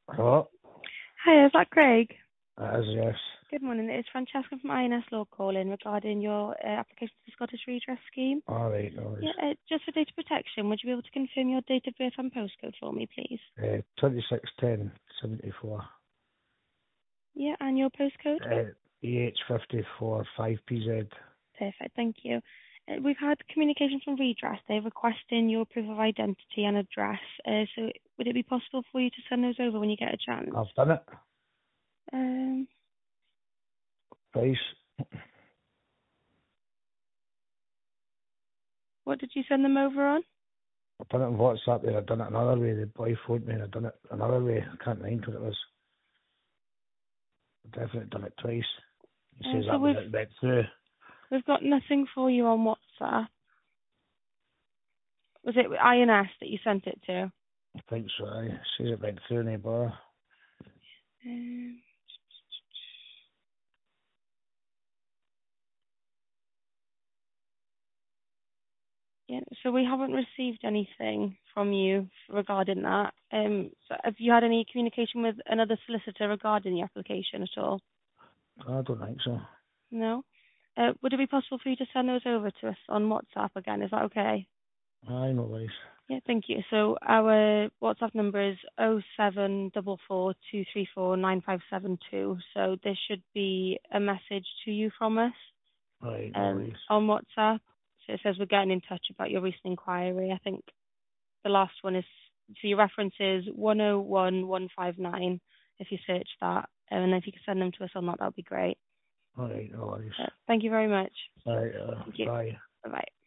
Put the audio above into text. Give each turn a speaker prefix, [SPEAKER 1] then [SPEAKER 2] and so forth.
[SPEAKER 1] Hello?
[SPEAKER 2] Hi, is that Craig?
[SPEAKER 1] That is, yes.
[SPEAKER 2] Good morning. It's Francesca from INS Law calling regarding your application to the Scottish Redress Scheme.
[SPEAKER 1] Alright, no worries.
[SPEAKER 2] Yeah, just for data protection, would you be able to confirm your date of birth and postcode for me, please?
[SPEAKER 1] 261074.
[SPEAKER 2] Yeah, and your postcode?
[SPEAKER 1] EH54 5PZ.
[SPEAKER 2] Perfect, thank you. We've had communication from Redress. They're requesting your proof of identity and address. So would it be possible for you to send those over when you get a chance?
[SPEAKER 1] I've done it.
[SPEAKER 2] Um,
[SPEAKER 1] Twice.
[SPEAKER 2] what did you send them over on?
[SPEAKER 1] I've done it on WhatsApp there. I've done it another way. The boy phoned me and I've done it another way. I can't mind what it was. I've definitely done it twice. He says
[SPEAKER 2] So
[SPEAKER 1] that was
[SPEAKER 2] we've
[SPEAKER 1] it went through.
[SPEAKER 2] we've got nothing for you on WhatsApp. Was it INS that you sent it to?
[SPEAKER 1] I think so, aye. Says it went through, no bother.
[SPEAKER 2] Um, yeah, so we haven't received anything from you regarding that. So have you had any communication with another solicitor regarding the application at all?
[SPEAKER 1] I don't think so.
[SPEAKER 2] No? Would it be possible for you to send those over to us on WhatsApp again? Is that okay?
[SPEAKER 1] Aye, no worries.
[SPEAKER 2] Yeah, thank you. So our WhatsApp number is 07442349572. So there should be a message to you from us
[SPEAKER 1] Right, no worries.
[SPEAKER 2] on WhatsApp. So it says we're getting in touch about your recent inquiry. I think the last one is, so your reference is 101159 if you search that. And if you could send them to us on that, that would be great.
[SPEAKER 1] Alright, no worries.
[SPEAKER 2] Thank you very much.
[SPEAKER 1] Right,
[SPEAKER 2] Thank you.
[SPEAKER 1] bye.
[SPEAKER 2] Bye-bye.